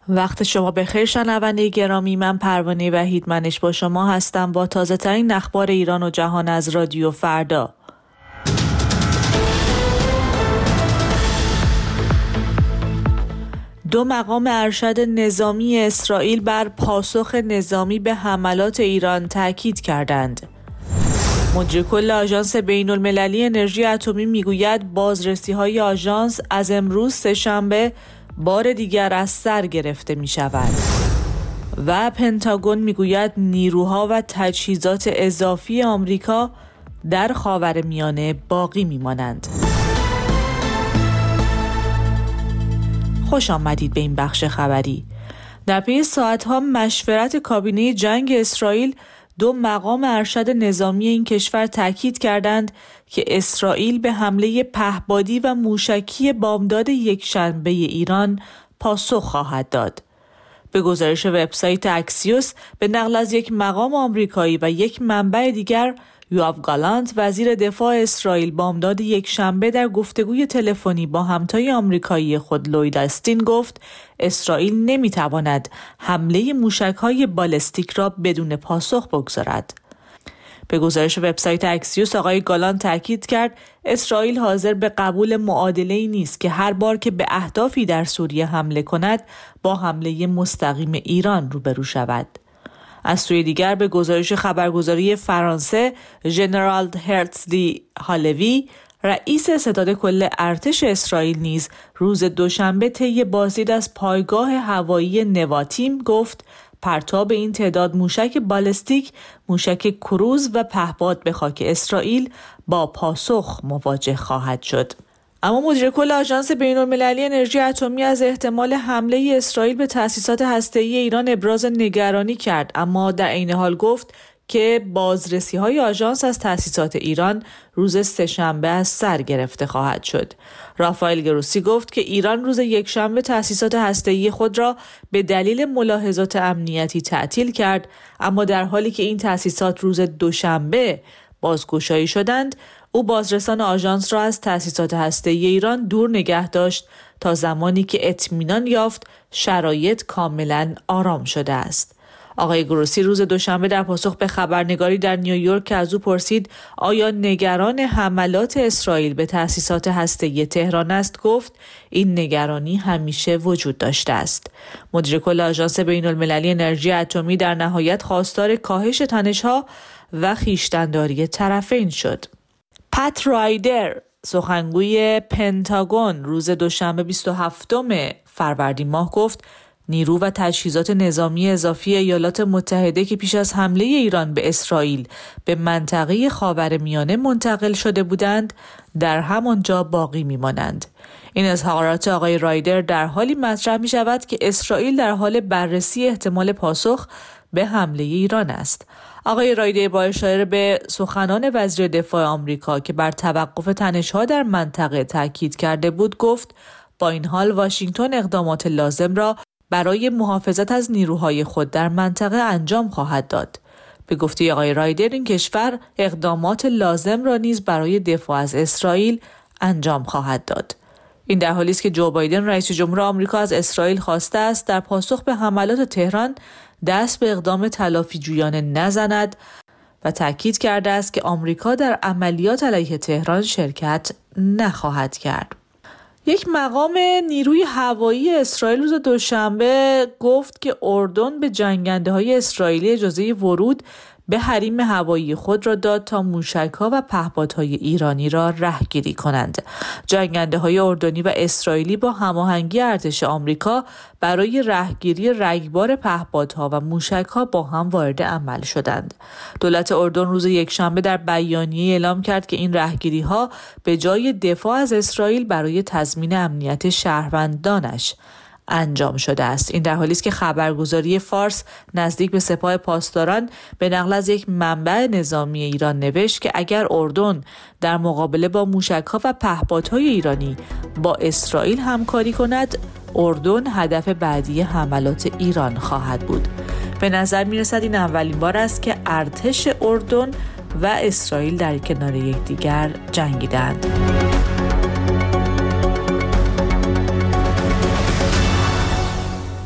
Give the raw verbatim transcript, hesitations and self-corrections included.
وقت شما بخیر شنونده گرامی، من پروانه وحیدمنش با شما هستم با تازه ترین اخبار ایران و جهان از رادیو فردا. دو مقام ارشد نظامی اسرائیل بر پاسخ نظامی به حملات ایران تاکید کردند. مدیر کل آژانس بین المللی انرژی اتمی میگوید بازرسی‌های آژانس از امروز سه‌شنبه بار دیگر از سر گرفته می شود. و پنتاگون می گوید نیروها و تجهیزات اضافی آمریکا در خاورمیانه باقی می مانند. خوش آمدید به این بخش خبری. در پی ساعتها مشورت کابینه جنگ اسرائیل، دو مقام ارشد نظامی این کشور تاکید کردند که اسرائیل به حمله پهپادی و موشکی بامداد یکشنبه ایران پاسخ خواهد داد. به گزارش وبسایت اکسیوس، به نقل از یک مقام آمریکایی و یک منبع دیگر، یوآف گالانت وزیر دفاع اسرائیل بامداد یکشنبه در گفتگوی تلفنی با همتای آمریکایی خود لوید استین گفت اسرائیل نمیتواند حمله موشک‌های بالستیک را بدون پاسخ بگذارد. به گزارش وبسایت اکسیوس، آقای گالانت تاکید کرد اسرائیل حاضر به قبول معادله‌ای نیست که هر بار که به اهدافی در سوریه حمله کند با حمله مستقیم ایران روبرو شود. از سوی دیگر به گزارش خبرگزاری فرانسه، ژنرال هرتزلی هالوی، رئیس ستاد کل ارتش اسرائیل نیز روز دوشنبه طی بازدید از پایگاه هوایی نواتیم گفت پرتاب این تعداد موشک بالستیک، موشک کروز و پهپاد به خاک اسرائیل با پاسخ مواجه خواهد شد. اما مدیر کل آژانس بین المللی انرژی اتمی از احتمال حمله اسرائیل به تأسیسات هسته‌ای ایران ابراز نگرانی کرد، اما در عین حال گفت که بازرسی‌های آژانس از تأسیسات ایران روز سه‌شنبه از سر گرفته خواهد شد. رافائل گروسی گفت که ایران روز یکشنبه تأسیسات هسته‌ای خود را به دلیل ملاحظات امنیتی تعطیل کرد، اما در حالی که این تأسیسات روز دوشنبه بازگشایی شدند، او بازرسان آژانس را از تأسیسات هسته‌ای ایران دور نگه داشت تا زمانی که اطمینان یافت شرایط کاملا آرام شده است. آقای گروسی روز دوشنبه در پاسخ به خبرنگاری در نیویورک که از او پرسید آیا نگران حملات اسرائیل به تأسیسات هسته‌ای تهران است، گفت این نگرانی همیشه وجود داشته است. مدیر کل آژانس بین المللی انرژی اتمی در نهایت خواستار کاهش تنش‌ها و خویشتن‌داری طرفین شد. پت رایدر، سخنگوی پنتاگون، روز دوشنبه بیست و هفتم فروردین ماه گفت نیرو و تجهیزات نظامی اضافی ایالات متحده که پیش از حمله ایران به اسرائیل به منطقه خاورمیانه منتقل شده بودند در همانجا باقی میمانند. این اظهارات آقای رایدر در حالی مطرح می شود که اسرائیل در حال بررسی احتمال پاسخ به حمله ایران است. آقای رایدر با اشاره به سخنان وزیر دفاع آمریکا که بر توقف تنش‌ها در منطقه تاکید کرده بود گفت با این حال واشنگتن اقدامات لازم را برای محافظت از نیروهای خود در منطقه انجام خواهد داد. به گفته آقای رایدر این کشور اقدامات لازم را نیز برای دفاع از اسرائیل انجام خواهد داد. این در حالی است که جو بایدن رئیس جمهور آمریکا از اسرائیل خواسته است در پاسخ به حملات تهران دست به اقدام تلافی جویانه نزند و تاکید کرده است که آمریکا در عملیات علیه تهران شرکت نخواهد کرد. یک مقام نیروی هوایی اسرائیل روز دوشنبه گفت که اردن به جنگنده‌های اسرائیلی اجازه ورود به حریم هوایی خود را داد تا موشک‌ها و پهپادهای ایرانی را رهگیری کنند. جنگنده‌های اردنی و اسرائیلی با هماهنگی ارتش آمریکا برای رهگیری رگبار پهپادها و موشک‌ها با هم وارد عمل شدند. دولت اردن روز یکشنبه در بیانیه اعلام کرد که این رهگیری‌ها به جای دفاع از اسرائیل برای تضمین امنیت شهروندانش انجام شده است. این در حالی است که خبرگزاری فارس نزدیک به سپاه پاسداران به نقل از یک منبع نظامی ایران نوشت که اگر اردن در مقابله با موشک‌ها و پهپادهای ایرانی با اسرائیل همکاری کند، اردن هدف بعدی حملات ایران خواهد بود. به نظر می‌رسد این اولین بار است که ارتش اردن و اسرائیل در کنار یکدیگر جنگیدند.